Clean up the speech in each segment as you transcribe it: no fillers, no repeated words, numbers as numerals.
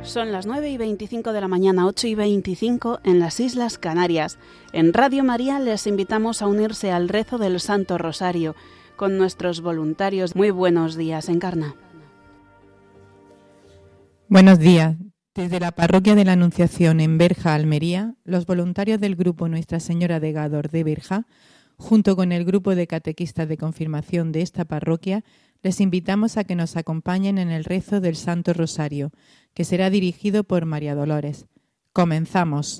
Son las 9:25 de la mañana, 8:25 en las Islas Canarias. En Radio María les invitamos a unirse al rezo del Santo Rosario con nuestros voluntarios. Muy buenos días, Encarna. Buenos días. Desde la Parroquia de la Anunciación en Berja, Almería, los voluntarios del grupo Nuestra Señora de Gádor de Berja, junto con el grupo de catequistas de confirmación de esta parroquia, les invitamos a que nos acompañen en el rezo del Santo Rosario, que será dirigido por María Dolores. Comenzamos.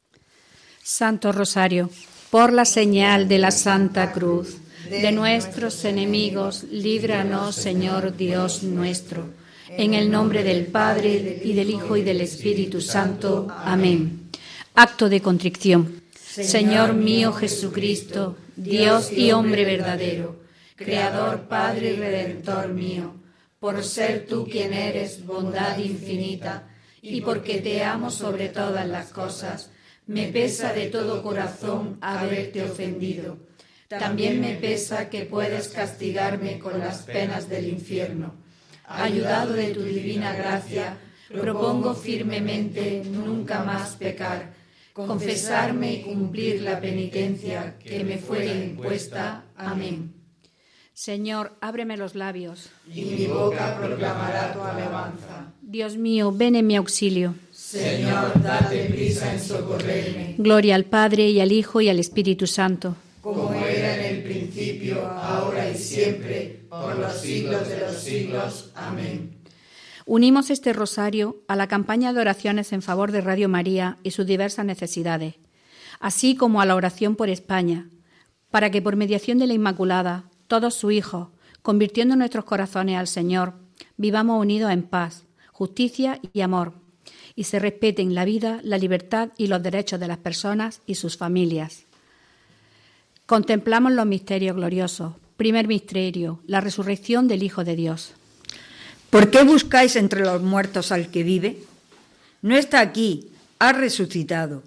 Santo Rosario, por la señal de la Santa Cruz, de nuestros enemigos, líbranos, Señor Dios nuestro. En el nombre del Padre, y del Hijo, y del Espíritu Santo. Amén. Acto de contrición. Señor mío Jesucristo, Dios y hombre verdadero, Creador, Padre y Redentor mío, por ser tú quien eres bondad infinita, y porque te amo sobre todas las cosas, me pesa de todo corazón haberte ofendido. También me pesa que puedes castigarme con las penas del infierno. Ayudado de tu divina gracia, propongo firmemente nunca más pecar, confesarme y cumplir la penitencia que me fuere impuesta. Amén. Señor, ábreme los labios, y mi boca proclamará tu alabanza. Dios mío, ven en mi auxilio. Señor, date prisa en socorrerme. Gloria al Padre, y al Hijo, y al Espíritu Santo. Como era en el principio, ahora y siempre, por los siglos de los siglos. Amén. Unimos este rosario a la campaña de oraciones en favor de Radio María y sus diversas necesidades, así como a la oración por España, para que por mediación de la Inmaculada, todos sus hijos, convirtiendo nuestros corazones al Señor, vivamos unidos en paz, justicia y amor, y se respeten la vida, la libertad y los derechos de las personas y sus familias. Contemplamos los misterios gloriosos. Primer misterio, la resurrección del Hijo de Dios. ¿Por qué buscáis entre los muertos al que vive? No está aquí, ha resucitado.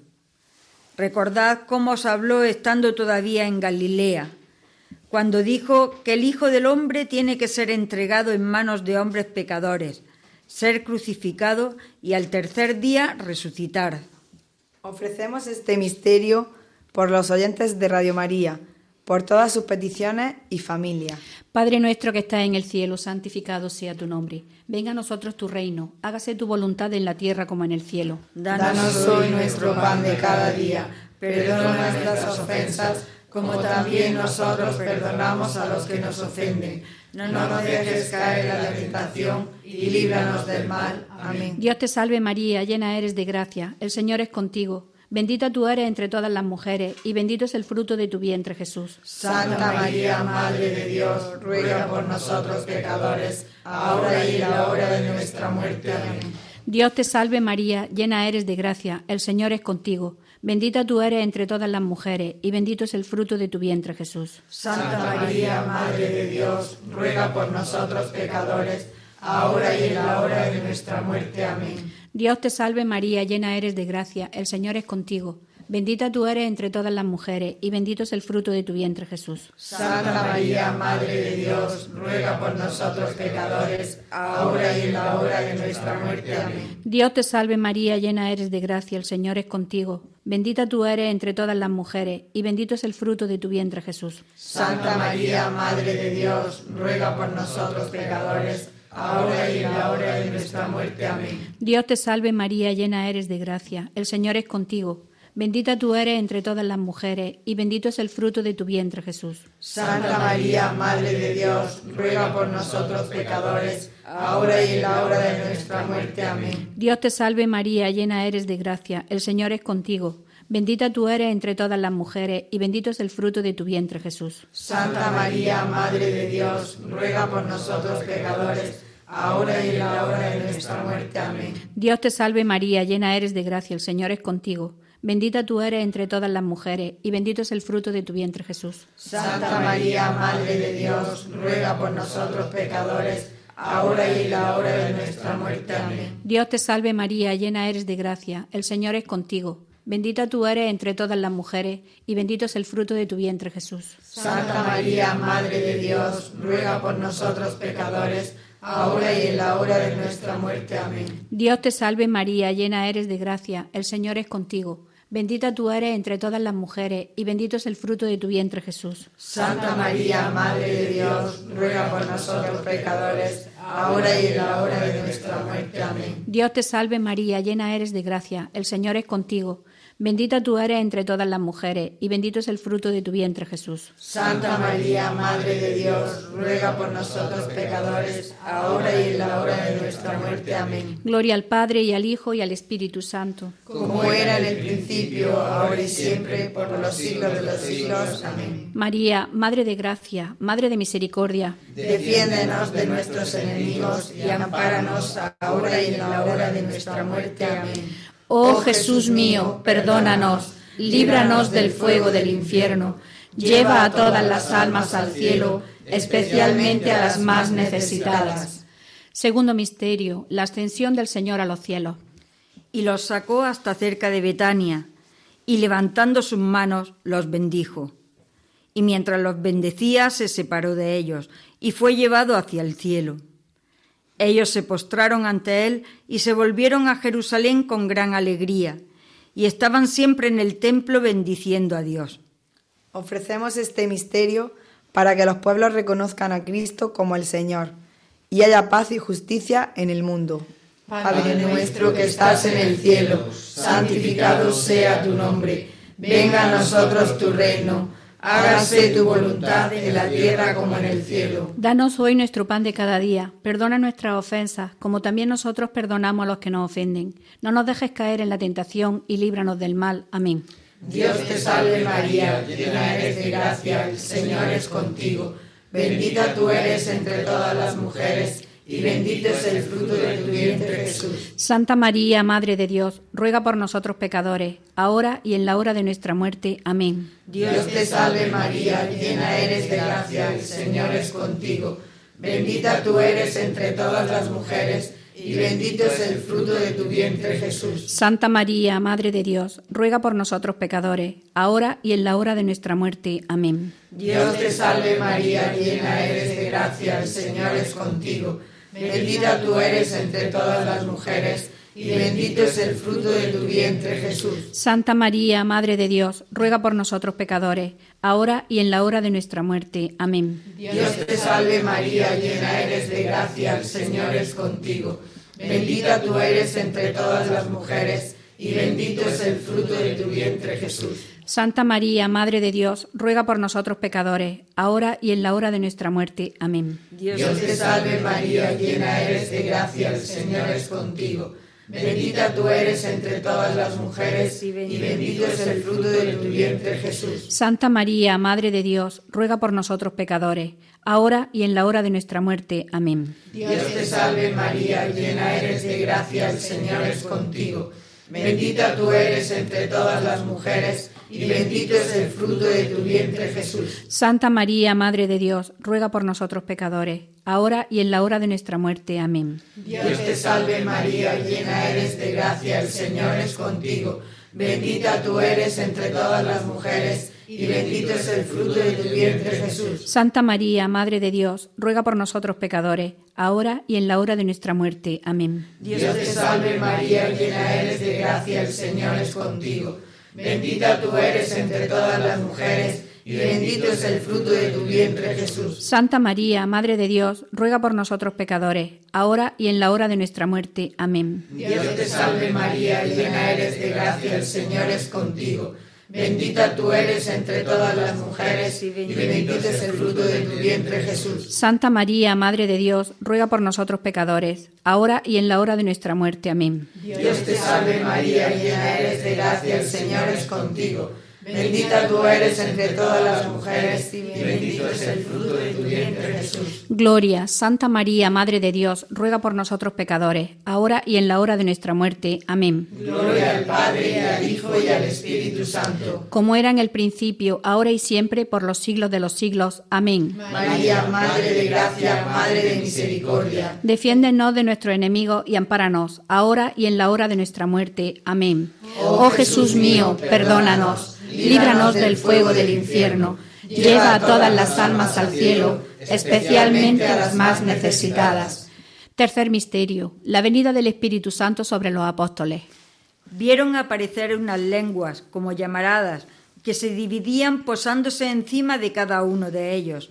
Recordad cómo os habló estando todavía en Galilea, cuando dijo que el Hijo del Hombre tiene que ser entregado en manos de hombres pecadores, ser crucificado y al tercer día resucitar. Ofrecemos este misterio por los oyentes de Radio María, por todas sus peticiones y familia. Padre nuestro que estás en el cielo, santificado sea tu nombre. Venga a nosotros tu reino, hágase tu voluntad en la tierra como en el cielo. Danos hoy nuestro pan de cada día, perdona nuestras ofensas, como también nosotros perdonamos a los que nos ofenden. No nos dejes caer en la tentación y líbranos del mal. Amén. Dios te salve María, llena eres de gracia, el Señor es contigo. Bendita tú eres entre todas las mujeres, y bendito es el fruto de tu vientre, Jesús. Santa María, Madre de Dios, ruega por nosotros pecadores, ahora y en la hora de nuestra muerte. Amén. Dios te salve María, llena eres de gracia, el Señor es contigo. Bendita tú eres entre todas las mujeres, y bendito es el fruto de tu vientre, Jesús. Santa María, Madre de Dios, ruega por nosotros pecadores, ahora y en la hora de nuestra muerte. Amén. Dios te salve María, llena eres de gracia, el Señor es contigo. Bendita tú eres entre todas las mujeres, y bendito es el fruto de tu vientre, Jesús. Santa María, Madre de Dios, ruega por nosotros pecadores, ahora y en la hora de nuestra muerte. Amén. Dios te salve María, llena eres de gracia, el Señor es contigo. Bendita tú eres entre todas las mujeres, y bendito es el fruto de tu vientre, Jesús. Santa María, Madre de Dios, ruega por nosotros pecadores, ahora y en la hora de nuestra muerte. Amén. Dios te salve María, llena eres de gracia, el Señor es contigo. Bendita tú eres entre todas las mujeres, y bendito es el fruto de tu vientre, Jesús. Santa María, Madre de Dios, ruega por nosotros pecadores, ahora y en la hora de nuestra muerte. Amén. Dios te salve María, llena eres de gracia, el Señor es contigo. Bendita tú eres entre todas las mujeres, y bendito es el fruto de tu vientre, Jesús. Santa María, Madre de Dios, ruega por nosotros pecadores, ahora y en la hora de nuestra muerte. Amén. Dios te salve María, llena eres de gracia, el Señor es contigo. Bendita tú eres entre todas las mujeres, y bendito es el fruto de tu vientre, Jesús. Santa María, Madre de Dios, ruega por nosotros pecadores, ahora y en la hora de nuestra muerte. Amén. Dios te salve María, llena eres de gracia, el Señor es contigo. Bendita tú eres entre todas las mujeres, y bendito es el fruto de tu vientre, Jesús. Santa María, Madre de Dios, ruega por nosotros pecadores, ahora y en la hora de nuestra muerte. Amén. Dios te salve María, llena eres de gracia, el Señor es contigo. Bendita tú eres entre todas las mujeres, y bendito es el fruto de tu vientre, Jesús. Santa María, Madre de Dios, ruega por nosotros pecadores, ahora y en la hora de nuestra muerte. Amén. Dios te salve María, llena eres de gracia, el Señor es contigo. Bendita tú eres entre todas las mujeres, y bendito es el fruto de tu vientre, Jesús. Santa María, Madre de Dios, ruega por nosotros pecadores, ahora y en la hora de nuestra muerte. Amén. Gloria al Padre, y al Hijo, y al Espíritu Santo. Como era en el principio, ahora y siempre, por los siglos de los siglos. Amén. María, Madre de gracia, Madre de misericordia, Defiéndenos de nuestros enemigos y ampáranos ahora y en la hora de nuestra muerte. Amén. Oh Jesús mío, perdónanos, líbranos del fuego del infierno, lleva a todas las almas al cielo, especialmente a las más necesitadas. Segundo misterio, la ascensión del Señor a los cielos. Y los sacó hasta cerca de Betania, y levantando sus manos los bendijo. Y mientras los bendecía se separó de ellos, y fue llevado hacia el cielo. Ellos se postraron ante él y se volvieron a Jerusalén con gran alegría, y estaban siempre en el templo bendiciendo a Dios. Ofrecemos este misterio para que los pueblos reconozcan a Cristo como el Señor, y haya paz y justicia en el mundo. Padre nuestro que estás en el cielo, santificado sea tu nombre. Venga a nosotros tu reino. Hágase tu voluntad en la tierra como en el cielo. Danos hoy nuestro pan de cada día. Perdona nuestras ofensas, como también nosotros perdonamos a los que nos ofenden. No nos dejes caer en la tentación y líbranos del mal. Amén. Dios te salve María, llena eres de gracia, el Señor es contigo. Bendita tú eres entre todas las mujeres, y bendito es el fruto de tu vientre, Jesús. Santa María, Madre de Dios, ruega por nosotros pecadores, ahora y en la hora de nuestra muerte. Amén. Dios te salve María, llena eres de gracia, el Señor es contigo. Bendita tú eres entre todas las mujeres, y bendito es el fruto de tu vientre, Jesús. Santa María, Madre de Dios, ruega por nosotros pecadores, ahora y en la hora de nuestra muerte. Amén. Dios te salve María, llena eres de gracia, el Señor es contigo. Bendita tú eres entre todas las mujeres, y bendito es el fruto de tu vientre, Jesús. Santa María, Madre de Dios, ruega por nosotros pecadores, ahora y en la hora de nuestra muerte. Amén. Dios te salve María, llena eres de gracia, el Señor es contigo. Bendita tú eres entre todas las mujeres, y bendito es el fruto de tu vientre, Jesús. Santa María, Madre de Dios, ruega por nosotros pecadores, ahora y en la hora de nuestra muerte. Amén. Dios te salve María, llena eres de gracia, el Señor es contigo. Bendita tú eres entre todas las mujeres, y bendito es el fruto de tu vientre, Jesús. Santa María, Madre de Dios, ruega por nosotros pecadores, ahora y en la hora de nuestra muerte. Amén. Dios te salve María, llena eres de gracia, el Señor es contigo. Bendita tú eres entre todas las mujeres, y bendito es el fruto de tu vientre, Jesús. Santa María, Madre de Dios, ruega por nosotros pecadores, ahora y en la hora de nuestra muerte. Amén. Dios te salve María, llena eres de gracia, el Señor es contigo. Bendita tú eres entre todas las mujeres, y bendito es el fruto de tu vientre, Jesús. Santa María, Madre de Dios, ruega por nosotros pecadores, ahora y en la hora de nuestra muerte. Amén. Dios te salve María, llena eres de gracia, el Señor es contigo. Bendita tú eres entre todas las mujeres, y bendito es el fruto de tu vientre, Jesús. Santa María, Madre de Dios, ruega por nosotros pecadores, ahora y en la hora de nuestra muerte. Amén. Dios te salve María, llena eres de gracia, el Señor es contigo. Bendita tú eres entre todas las mujeres, y bendito es el fruto de tu vientre, Jesús. Santa María, Madre de Dios, ruega por nosotros pecadores, ahora y en la hora de nuestra muerte. Amén. Dios te salve María, llena eres de gracia, el Señor es contigo. Bendita tú eres entre todas las mujeres, y bendito es el fruto de tu vientre, Jesús. Gloria, Santa María, Madre de Dios, ruega por nosotros pecadores, ahora y en la hora de nuestra muerte. Amén. Gloria al Padre, al Hijo y al Espíritu Santo. Como era en el principio, ahora y siempre, por los siglos de los siglos. Amén. María, Madre de gracia, Madre de misericordia. Defiéndenos de nuestros enemigos y ampáranos, ahora y en la hora de nuestra muerte. Amén. Oh Jesús mío, perdónanos. Líbranos del fuego del infierno. Lleva a todas las almas al cielo, especialmente a las más necesitadas. Tercer misterio, la venida del Espíritu Santo sobre los apóstoles. Vieron aparecer unas lenguas, como llamaradas, que se dividían posándose encima de cada uno de ellos.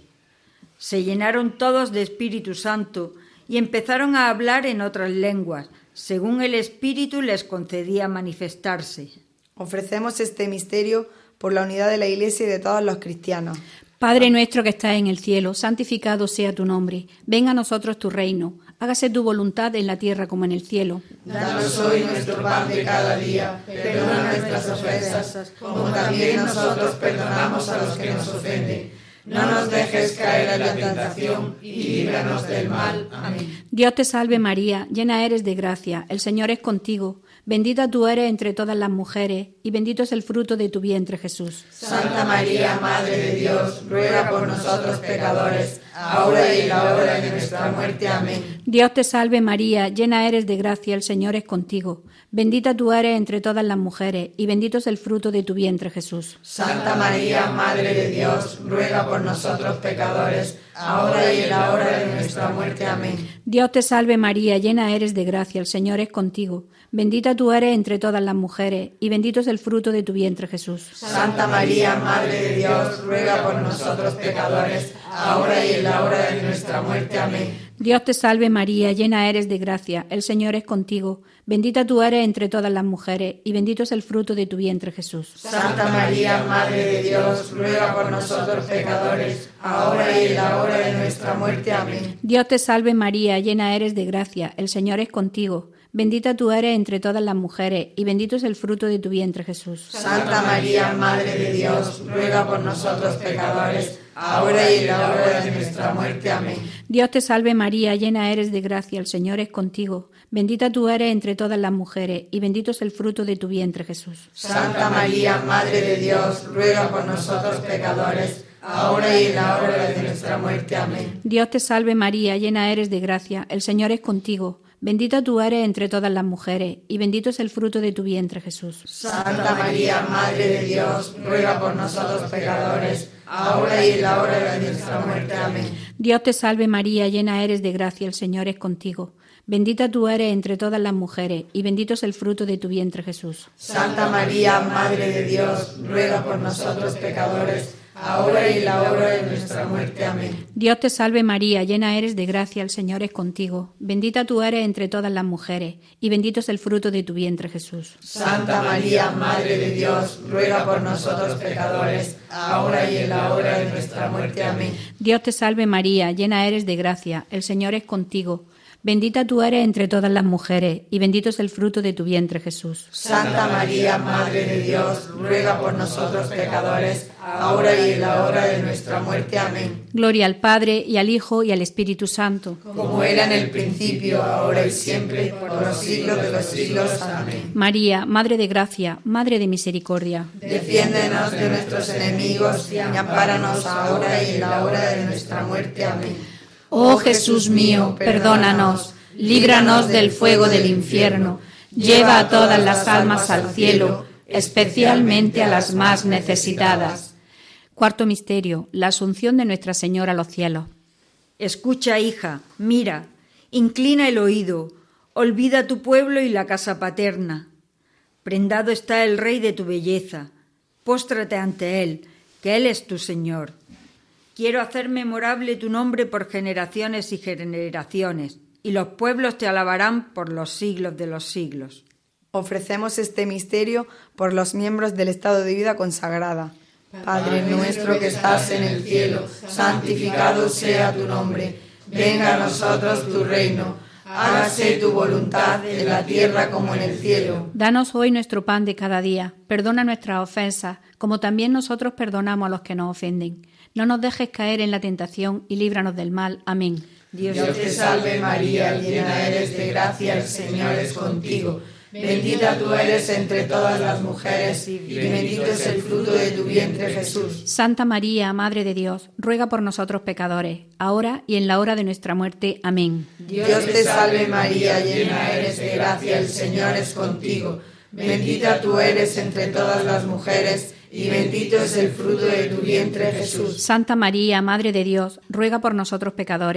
Se llenaron todos de Espíritu Santo y empezaron a hablar en otras lenguas, según el Espíritu les concedía manifestarse. Ofrecemos este misterio por la unidad de la Iglesia y de todos los cristianos. Padre nuestro que estás en el cielo, santificado sea tu nombre. Venga a nosotros tu reino. Hágase tu voluntad en la tierra como en el cielo. Danos hoy nuestro pan de cada día. Perdona nuestras ofensas, como también nosotros perdonamos a los que nos ofenden. No nos dejes caer en la tentación y líbranos del mal. Amén. Dios te salve María, llena eres de gracia, el Señor es contigo. Bendita tú eres entre todas las mujeres, y bendito es el fruto de tu vientre, Jesús. Santa María, Madre de Dios, ruega por nosotros pecadores, ahora y en la hora de nuestra muerte. Amén. Dios te salve María, llena eres de gracia, el Señor es contigo. Bendita tú eres entre todas las mujeres, y bendito es el fruto de tu vientre, Jesús. Santa María, Madre de Dios, ruega por nosotros pecadores, ahora y en la hora de nuestra muerte. Amén. Dios te salve María, llena eres de gracia, el Señor es contigo. Bendita tú eres entre todas las mujeres, y bendito es el fruto de tu vientre, Jesús. Santa María, Madre de Dios, ruega por nosotros pecadores, ahora y en la hora de nuestra muerte. Amén. Dios te salve María, llena eres de gracia, el Señor es contigo. Bendita tú eres entre todas las mujeres, y bendito es el fruto de tu vientre, Jesús. Santa María, Madre de Dios, ruega por nosotros pecadores, ahora y en la hora de nuestra muerte. Amén. Dios te salve María, llena eres de gracia, el Señor es contigo. Bendita tú eres entre todas las mujeres, y bendito es el fruto de tu vientre, Jesús. Santa María, Madre de Dios, ruega por nosotros pecadores, ahora y en la hora de nuestra muerte. Amén. Dios te salve María, llena eres de gracia, el Señor es contigo. Bendita tú eres entre todas las mujeres, y bendito es el fruto de tu vientre, Jesús. Santa María, Madre de Dios, ruega por nosotros pecadores, ahora y en la hora de nuestra muerte. Amén. Dios te salve María, llena eres de gracia, el Señor es contigo. Bendita tú eres entre todas las mujeres, y bendito es el fruto de tu vientre, Jesús. Santa María, Madre de Dios, ruega por nosotros pecadores, ahora y en la hora de nuestra muerte. Amén. Dios te salve María, llena eres de gracia, el Señor es contigo. Bendita tú eres entre todas las mujeres, y bendito es el fruto de tu vientre, Jesús. Santa María, Madre de Dios, ruega por nosotros pecadores, ahora y en la hora de nuestra muerte. Amén. Dios te salve María, llena eres de gracia, el Señor es contigo. Bendita tú eres entre todas las mujeres, y bendito es el fruto de tu vientre, Jesús. Santa María, Madre de Dios, ruega por nosotros pecadores, ahora y en la hora de nuestra muerte. Amén. Dios te salve María, llena eres de gracia, el Señor es contigo. Bendita tú eres entre todas las mujeres, y bendito es el fruto de tu vientre, Jesús. Santa María, Madre de Dios, ruega por nosotros pecadores, ahora y en la hora de nuestra muerte. Amén. Gloria al Padre, y al Hijo, y al Espíritu Santo. Como era en el principio, ahora y siempre, por los siglos de los siglos. Amén. María, Madre de gracia, Madre de misericordia. Defiéndenos de nuestros enemigos y ampáranos ahora y en la hora de nuestra muerte. Amén. Oh Jesús mío, perdónanos, líbranos del fuego del infierno, lleva a todas las almas al cielo, especialmente a las más necesitadas. Cuarto misterio, la asunción de Nuestra Señora a los cielos. Escucha, hija, mira, inclina el oído, olvida tu pueblo y la casa paterna. Prendado está el Rey de tu belleza, póstrate ante Él, que Él es tu Señor. Quiero hacer memorable tu nombre por generaciones y generaciones, y los pueblos te alabarán por los siglos de los siglos. Ofrecemos este misterio por los miembros del estado de vida consagrada. Padre nuestro que estás en el cielo, santificado sea tu nombre. Venga a nosotros tu reino. Hágase tu voluntad en la tierra como en el cielo. Danos hoy nuestro pan de cada día. Perdona nuestras ofensas, como también nosotros perdonamos a los que nos ofenden. No nos dejes caer en la tentación y líbranos del mal. Amén. Dios te salve María, llena eres de gracia, el Señor es contigo. Bendita tú eres entre todas las mujeres, y bendito es el fruto de tu vientre, Jesús. Santa María, Madre de Dios, ruega por nosotros pecadores, ahora y en la hora de nuestra muerte. Amén. Dios te salve María, llena eres de gracia, el Señor es contigo. Bendita tú eres entre todas las mujeres, y bendito es el fruto de tu vientre, Jesús. Santa María, Madre de Dios, ruega por nosotros pecadores,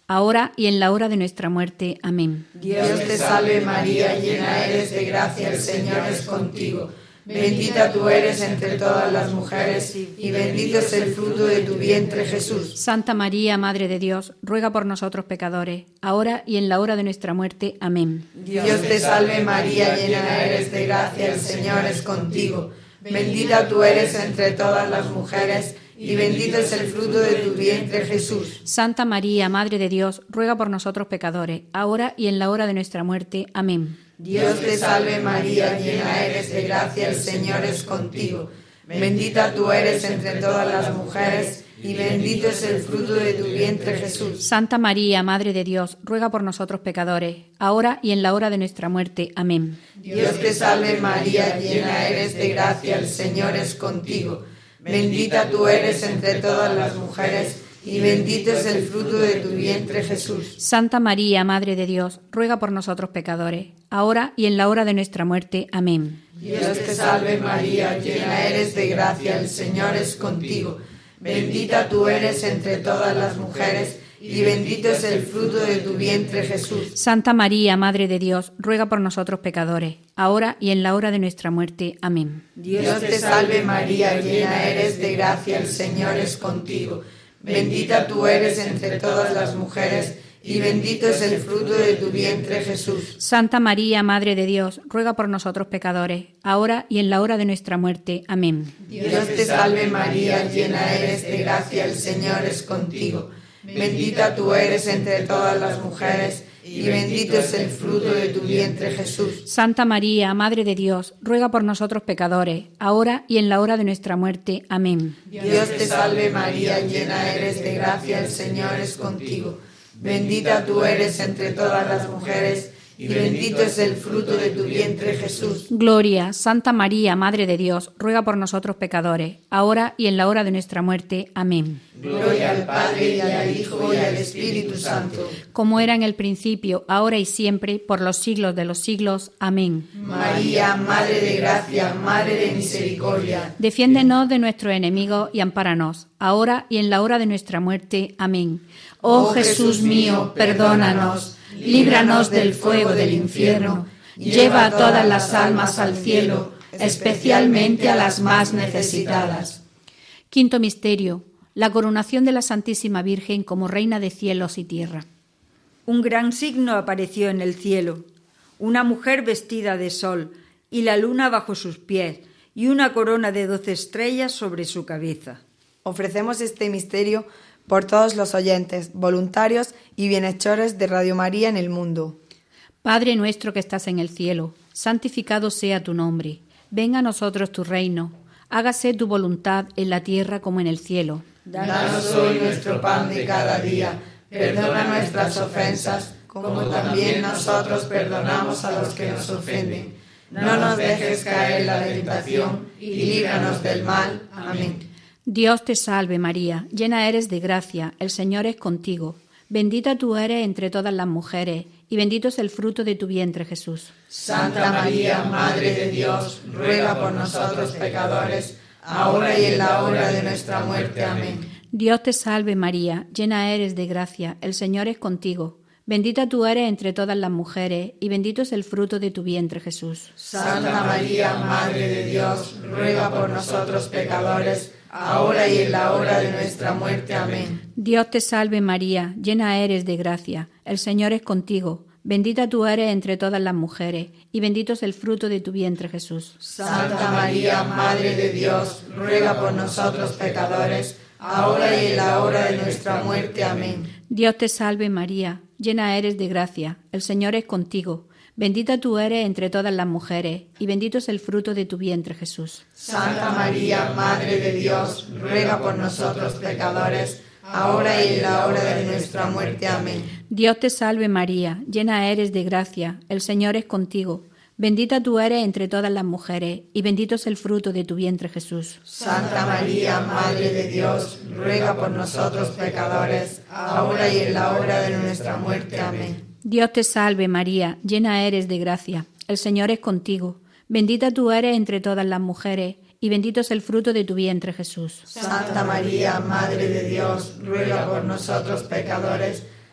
ahora y en la hora de nuestra muerte. Amén. Dios te salve María, llena eres de gracia, el Señor es contigo. Bendita tú eres entre todas las mujeres y bendito es el fruto de tu vientre, Jesús. Santa María, Madre de Dios, ruega por nosotros pecadores, ahora y en la hora de nuestra muerte. Amén. Dios te salve María, llena eres de gracia, el Señor es contigo. Bendita tú eres entre todas las mujeres y bendito es el fruto de tu vientre, Jesús. Santa María, Madre de Dios, ruega por nosotros pecadores, ahora y en la hora de nuestra muerte. Amén. Dios te salve María, llena eres de gracia, el Señor es contigo. Bendita tú eres entre todas las mujeres y bendito es el fruto de tu vientre, Jesús. Santa María, Madre de Dios, ruega por nosotros pecadores, ahora y en la hora de nuestra muerte. Amén. Dios te salve María, llena eres de gracia, el Señor es contigo. Bendita tú eres entre todas las mujeres y bendito es el fruto de tu vientre, Jesús. Santa María, Madre de Dios, ruega por nosotros pecadores, ahora y en la hora de nuestra muerte. Amén. Dios te salve María, llena eres de gracia, el Señor es contigo. Bendita tú eres entre todas las mujeres y bendito es el fruto de tu vientre, Jesús. Santa María, Madre de Dios, ruega por nosotros pecadores, ahora y en la hora de nuestra muerte. Amén. Dios te salve María, llena eres de gracia, el Señor es contigo. Bendita tú eres entre todas las mujeres y bendito es el fruto de tu vientre, Jesús. Santa María, Madre de Dios, ruega por nosotros pecadores, ahora y en la hora de nuestra muerte. Amén. Dios te salve María, llena eres de gracia, el Señor es contigo. Bendita tú eres entre todas las mujeres y bendito es el fruto de tu vientre, Jesús. Santa María, Madre de Dios, ruega por nosotros pecadores, ahora y en la hora de nuestra muerte. Amén. Dios te salve María, llena eres de gracia, el Señor es contigo. Bendita tú eres entre todas las mujeres y bendito es el fruto de tu vientre, Jesús. Gloria, Santa María, Madre de Dios, ruega por nosotros pecadores, ahora y en la hora de nuestra muerte. Amén. Gloria al Padre y al Hijo y al Espíritu Santo. Como era en el principio, ahora y siempre, por los siglos de los siglos. Amén. María, Madre de gracia, Madre de misericordia. Defiéndenos de nuestros enemigos y ampáranos, ahora y en la hora de nuestra muerte. Amén. Oh Jesús mío, perdónanos. Líbranos del fuego del infierno, lleva a todas las almas al cielo, especialmente a las más necesitadas. Quinto misterio, la coronación de la Santísima Virgen como Reina de cielos y tierra. Un gran signo apareció en el cielo, una mujer vestida de sol y la luna bajo sus pies y una corona de 12 estrellas sobre su cabeza. Ofrecemos este misterio por todos los oyentes, voluntarios y bienhechores de Radio María en el mundo. Padre nuestro que estás en el cielo, santificado sea tu nombre. Venga a nosotros tu reino. Hágase tu voluntad en la tierra como en el cielo. Danos hoy nuestro pan de cada día. Perdona nuestras ofensas, como también nosotros perdonamos a los que nos ofenden. No nos dejes caer en la tentación y líbranos del mal. Amén. Dios te salve María, llena eres de gracia, el Señor es contigo. Bendita tú eres entre todas las mujeres, y bendito es el fruto de tu vientre, Jesús. Santa María, Madre de Dios, ruega por nosotros pecadores, ahora y en la hora de nuestra muerte. Amén. Dios te salve María, llena eres de gracia, el Señor es contigo. Bendita tú eres entre todas las mujeres, y bendito es el fruto de tu vientre, Jesús. Santa María, Madre de Dios, ruega por nosotros pecadores, ahora y en la hora de nuestra muerte. Amén. Dios te salve María, llena eres de gracia, el Señor es contigo. Bendita tú eres entre todas las mujeres, y bendito es el fruto de tu vientre, Jesús. Santa María, Madre de Dios, ruega por nosotros pecadores, ahora y en la hora de nuestra muerte. Amén. Dios te salve María, llena eres de gracia, el Señor es contigo. Bendita tú eres entre todas las mujeres, y bendito es el fruto de tu vientre, Jesús. Santa María, Madre de Dios, ruega por nosotros pecadores, ahora y en la hora de nuestra muerte. Amén. Dios te salve María, llena eres de gracia, el Señor es contigo. Bendita tú eres entre todas las mujeres, y bendito es el fruto de tu vientre, Jesús. Santa María, Madre de Dios, ruega por nosotros pecadores, ahora y en la hora de nuestra muerte. Amén. Dios te salve María, llena eres de gracia, el Señor es contigo. Bendita tú eres entre todas las mujeres, y bendito es el fruto de tu vientre, Jesús. Santa María, Madre de Dios, ruega por nosotros pecadores,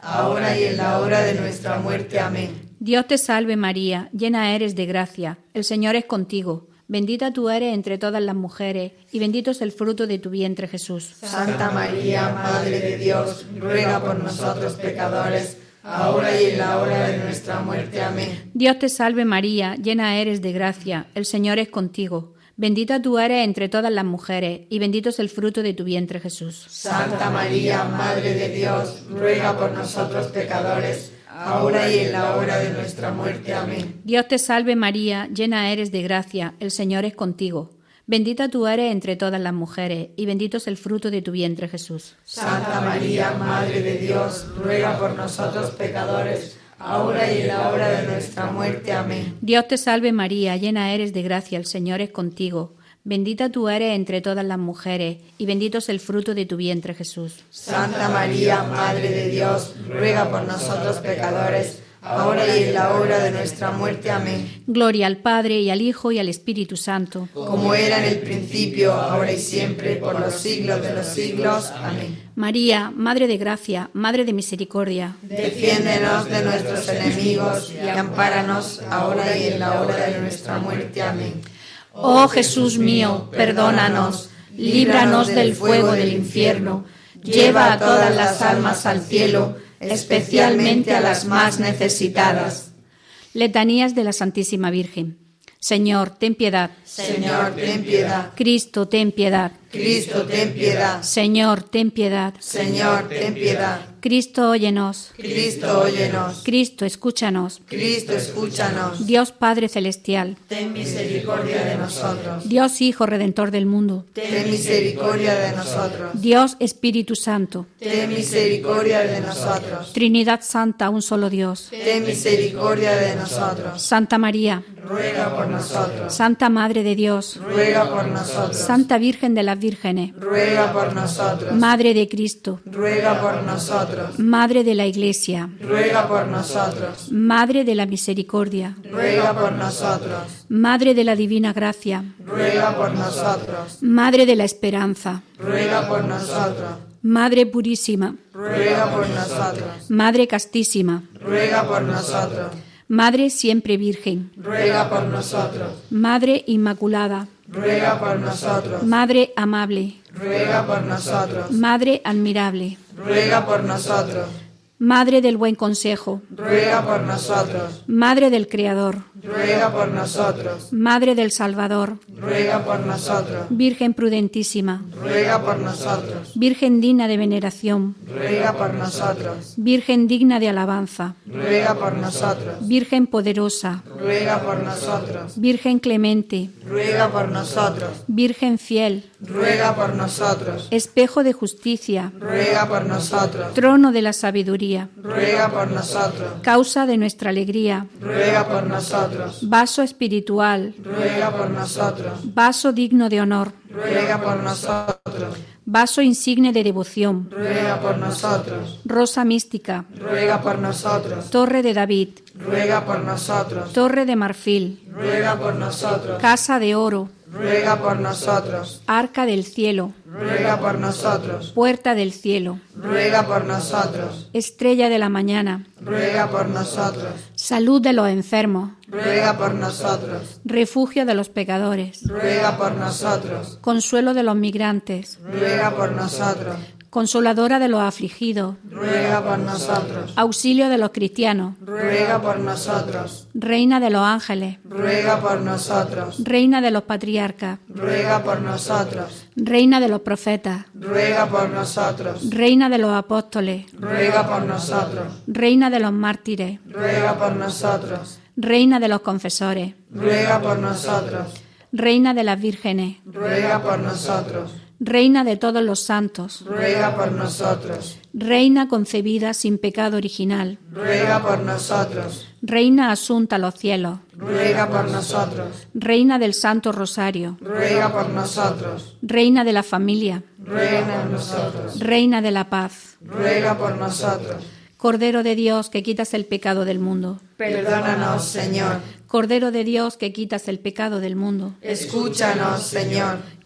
ahora y en la hora de nuestra muerte. Amén. Dios te salve María, llena eres de gracia, el Señor es contigo. Bendita tú eres entre todas las mujeres, y bendito es el fruto de tu vientre, Jesús. Santa María, Madre de Dios, ruega por nosotros pecadores, ahora y en la hora de nuestra muerte. Amén. Dios te salve María, llena eres de gracia, el Señor es contigo. Bendita tú eres entre todas las mujeres, y bendito es el fruto de tu vientre, Jesús. Santa María, Madre de Dios, ruega por nosotros pecadores, ahora y en la hora de nuestra muerte. Amén. Dios te salve María, llena eres de gracia, el Señor es contigo. Bendita tú eres entre todas las mujeres, y bendito es el fruto de tu vientre, Jesús. Santa María, Madre de Dios, ruega por nosotros pecadores, ahora y en la hora de nuestra muerte. Amén. Dios te salve María, llena eres de gracia, el Señor es contigo. Bendita tú eres entre todas las mujeres, y bendito es el fruto de tu vientre, Jesús. Santa María, Madre de Dios, ruega por nosotros pecadores, ahora y en la hora de nuestra muerte. Amén. Gloria al Padre, y al Hijo, y al Espíritu Santo. Como era en el principio, ahora y siempre, por los siglos de los siglos. Amén. María, Madre de gracia, Madre de misericordia. Defiéndenos de nuestros enemigos y ampáranos ahora y en la hora de nuestra muerte. Amén. Oh Jesús mío, perdónanos, líbranos del fuego del infierno, lleva a todas las almas al cielo, especialmente a las más necesitadas. Letanías de la Santísima Virgen. Señor, ten piedad. Señor, ten piedad. Cristo, ten piedad. Cristo, ten piedad. Señor, ten piedad. Señor, ten piedad. Cristo, óyenos. Cristo, óyenos. Cristo, escúchanos. Cristo, escúchanos. Dios Padre Celestial. Ten misericordia de nosotros. Dios Hijo Redentor del mundo. Ten misericordia de nosotros. Dios Espíritu Santo. Ten misericordia de nosotros. Trinidad Santa, un solo Dios. Ten misericordia de nosotros. Santa María. Ruega por nosotros. Santa Madre de Dios. Ruega por nosotros. Santa Virgen de las Vírgenes. Ruega por nosotros. Madre de Cristo. Ruega por nosotros. Madre de la Iglesia. Ruega por nosotros. Madre de la Misericordia. Ruega por nosotros. Madre de la Divina Gracia. Ruega por nosotros. Madre de la Esperanza. Ruega por nosotros. Madre Purísima. Ruega por nosotros. Madre Castísima. Ruega por nosotros. Madre Siempre Virgen. Ruega por nosotros. Madre Inmaculada. Ruega por nosotros. Madre Amable. Ruega por nosotros. Madre Admirable. Ruega por nosotros. Madre del Buen Consejo. Ruega por nosotros. Madre del Creador. Ruega por nosotros. Madre del Salvador. Ruega por nosotros. Virgen prudentísima. Ruega por nosotros. Virgen digna de veneración. Ruega por nosotros. Virgen digna de alabanza. Ruega por nosotros. Virgen poderosa. Ruega por nosotros. Virgen clemente. Ruega por nosotros. Virgen fiel. Ruega por nosotros. Espejo de justicia. Ruega por nosotros. Trono de la sabiduría. Ruega por nosotros. Causa de nuestra alegría. Ruega por nosotros. Vaso espiritual. Ruega por nosotros. Vaso digno de honor. Ruega por nosotros. Vaso insigne de devoción. Ruega por nosotros. Rosa mística. Ruega por nosotros. Torre de David. Ruega por nosotros. Torre de marfil. Ruega por nosotros. Casa de oro. Ruega por nosotros. Arca del cielo. Ruega por nosotros. Puerta del cielo. Ruega por nosotros. Estrella de la mañana. Ruega por nosotros. Salud de los enfermos. Ruega por nosotros. Refugio de los pecadores. Ruega por nosotros. Consuelo de los migrantes. Ruega por nosotros. Consoladora de los afligidos. Ruega por nosotros. Auxilio de los cristianos. Ruega por nosotros. Reina de los ángeles. Ruega por nosotros. Reina de los patriarcas. Ruega por nosotros. Reina de los profetas. Ruega por nosotros. Reina de los apóstoles. Ruega por nosotros. Reina de los mártires. Ruega por nosotros. Reina de los confesores. Ruega por nosotros. Reina de las vírgenes. Ruega por nosotros. Reina de todos los santos. Ruega por nosotros. Reina concebida sin pecado original. Ruega por nosotros. Reina asunta a los cielos. Ruega por nosotros. Reina del Santo Rosario. Ruega por nosotros. Reina de la familia. Ruega por nosotros. Reina de la paz. Ruega por nosotros. Cordero de Dios que quitas el pecado del mundo. Perdónanos, Señor. Cordero de Dios que quitas el pecado del mundo. Escúchanos, Señor.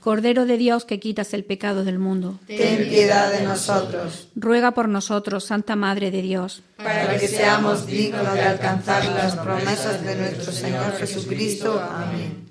Cordero de Dios que quitas el pecado del mundo, ten piedad de nosotros. ruega por nosotros, Santa Madre de Dios, Para que seamos dignos de alcanzar las promesas de nuestro Señor Jesucristo. Amén.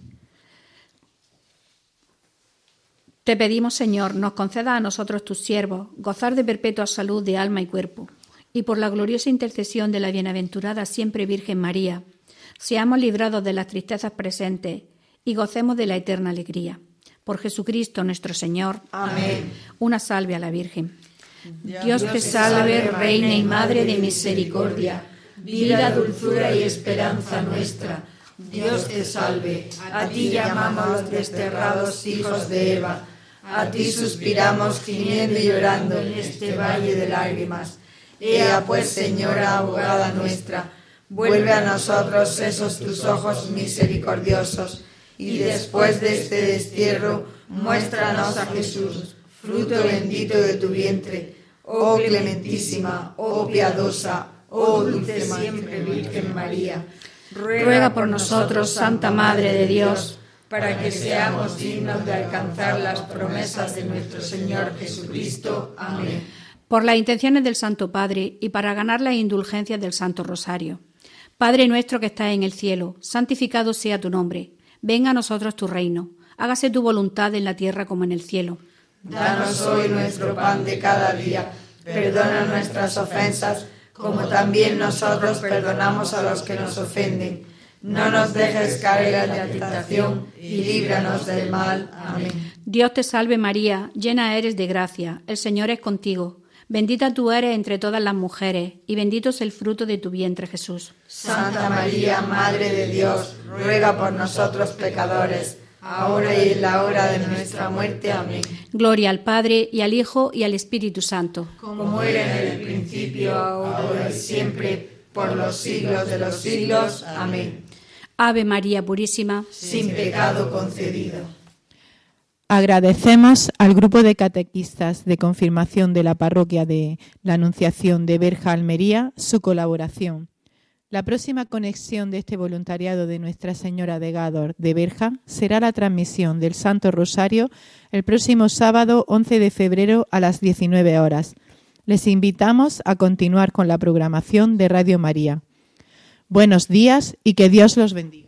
Te pedimos, Señor, nos conceda a nosotros tus siervos gozar de perpetua salud de alma y cuerpo, y por la gloriosa intercesión de la bienaventurada siempre Virgen María, seamos librados de las tristezas presentes y gocemos de la eterna alegría. Por Jesucristo nuestro Señor. Amén. Una salve a la Virgen. Dios te salve, Reina y Madre de misericordia, vida, dulzura y esperanza nuestra. Dios te salve, a ti llamamos los desterrados hijos de Eva, a ti suspiramos gimiendo y llorando en este valle de lágrimas. Ea pues, Señora abogada nuestra, vuelve a nosotros esos tus ojos misericordiosos, y después de este destierro, muéstranos a Jesús, fruto bendito de tu vientre. Oh clementísima, oh piadosa, oh dulce siempre Virgen María, Ruega por nosotros, Santa Madre de Dios, para que seamos dignos de alcanzar las promesas de nuestro Señor Jesucristo. Amén. por las intenciones del Santo Padre y para ganar las indulgencias del Santo Rosario. Padre nuestro que estás en el cielo, santificado sea tu nombre. Venga a nosotros tu reino. Hágase tu voluntad en la tierra como en el cielo. Danos hoy nuestro pan de cada día. Perdona nuestras ofensas, como también nosotros perdonamos a los que nos ofenden. No nos dejes caer en la tentación y líbranos del mal. Amén. Dios te salve María, llena eres de gracia, el Señor es contigo. Bendita tú eres entre todas las mujeres, y bendito es el fruto de tu vientre, Jesús. Santa María, Madre de Dios, ruega por nosotros pecadores, ahora y en la hora de nuestra muerte. Amén. Gloria al Padre, y al Hijo, y al Espíritu Santo. Como era en el principio, ahora y siempre, por los siglos de los siglos. Amén. Ave María Purísima, sin pecado concebido. Agradecemos al grupo de catequistas de confirmación de la parroquia de la Anunciación de Berja, Almería, su colaboración. La próxima conexión de este voluntariado de Nuestra Señora de Gádor de Berja será la transmisión del Santo Rosario el próximo sábado 11 de febrero a las 19 horas. Les invitamos a continuar con la programación de Radio María. Buenos días y que Dios los bendiga.